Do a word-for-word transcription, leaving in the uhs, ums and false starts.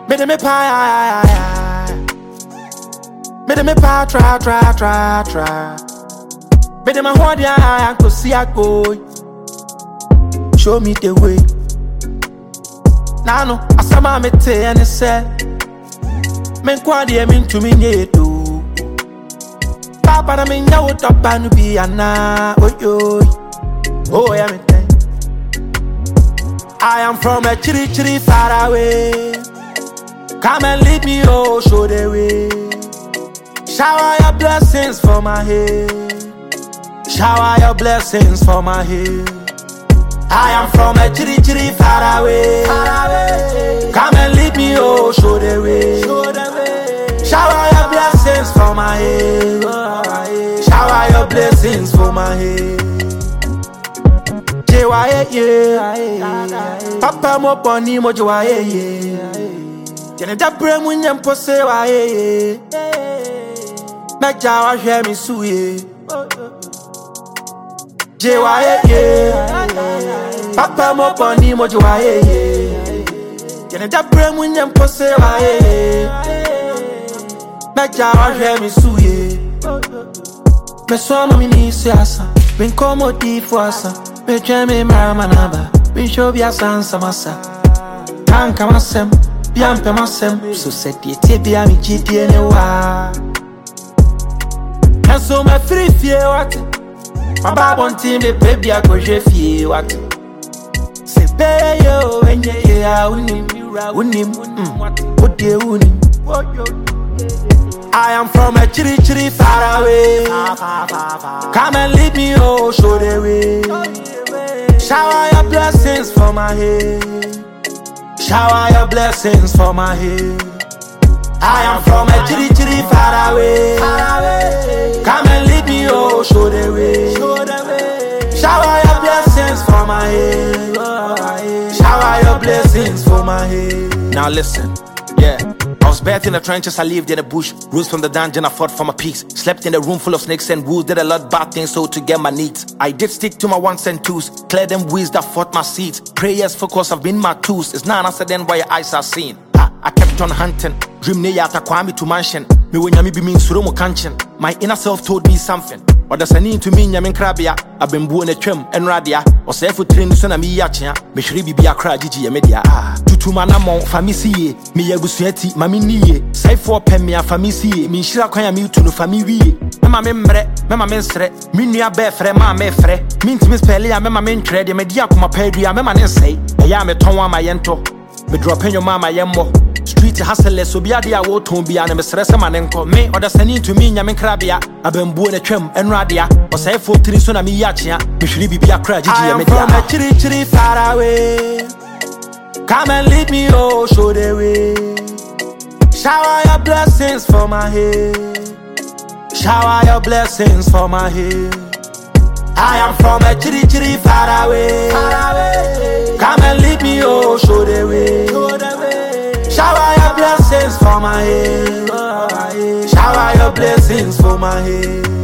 Me de me pa, me de me pa, tra tra tra tra. Me de my heart, ya, go see I go. Show me the way. Now no, asama me te and say, men kwadi me to me yeto. Papa na me nyawo topa no bi ana. Oh yo, oh yeah me te. I am from a chiri chiri far away. Come and lead me, oh, show the way. Shower your blessings for my head. Shower your blessings for my head. I am from a chiri chiri far away. Far away. Come and lead me, oh, show the way. Show the way. Shower your blessings for my head. Shower your blessings for my head. Papa mo poni mo jwa ye ye. Jene da bre mu nyam pose wa ye ye. Na ja wa hwe mi su ye. Je wa ye ye. Papa mo poni mo jwa ye ye. Jene da bre mu nyam pose wa ye ye. Na ja wa hwe mi su ye. Me so no mi ni se asa. Ben como di fuasa. Me chame maramanaba. Me show bi asansa masa. Tanka masem. Biampe masem. So set ye te bia mi gidi ene wa. And so my free fear what? My babon team me baby I go je fie what? Se be yo enye ya unim unim what? What ye unim? I am from a chiri chiri far away. Come and lead me, oh, show the way. Shower your blessings for my head. Shower your blessings for my head. I am from a chiri chiri far away. Come and lead me, oh, show the way. Shower your blessings for my head. Shower your blessings for my head. Now listen, yeah. I was bathed in the trenches, I lived in the bush. Rose from the dungeon, I fought for my peace. Slept in a room full of snakes and wolves. Did a lot bad things so to get my needs. I did stick to my ones and twos. Clear them weeds that fought my seeds. Prayers for cause have been my tools. It's not answer then why your eyes are seen. I, I kept on hunting. Dream ne yata kwami to mansion. Me when yami be mean suromo kanchin. My inner self told me something. Or does I need to mean yamin krabia? I've been born a trim and radia. Or say for train son of me yachia. Me shribi be a cry gigi media. Ah, tutu manamon famisi. Me yagusueti, mammy nie. Say for pemia famisi. Me shira kwaya me to no family. Mama membre, mama menstre. Minia be fre, ma me fre. Mint miss pelia, mema mentre. De media kuma pedia, mema say. A yame tonwa my yento. Me drop in your mama yemmo. Street hustle so be adia wo ton bia na me stress man enko me oda sani to me nyame krabia abambu na twam enradia o say for three so na me yachia me hwiri bibia kra gigi ya me dia from a chiri chiri far away. Come and lead me, oh, show the way. Shower your blessings for my head. Shower your blessings for my head. I am from a chiri chiri far away. Come and lead me, oh, show the way. Shower your blessings for my head. Shower your blessings for my head.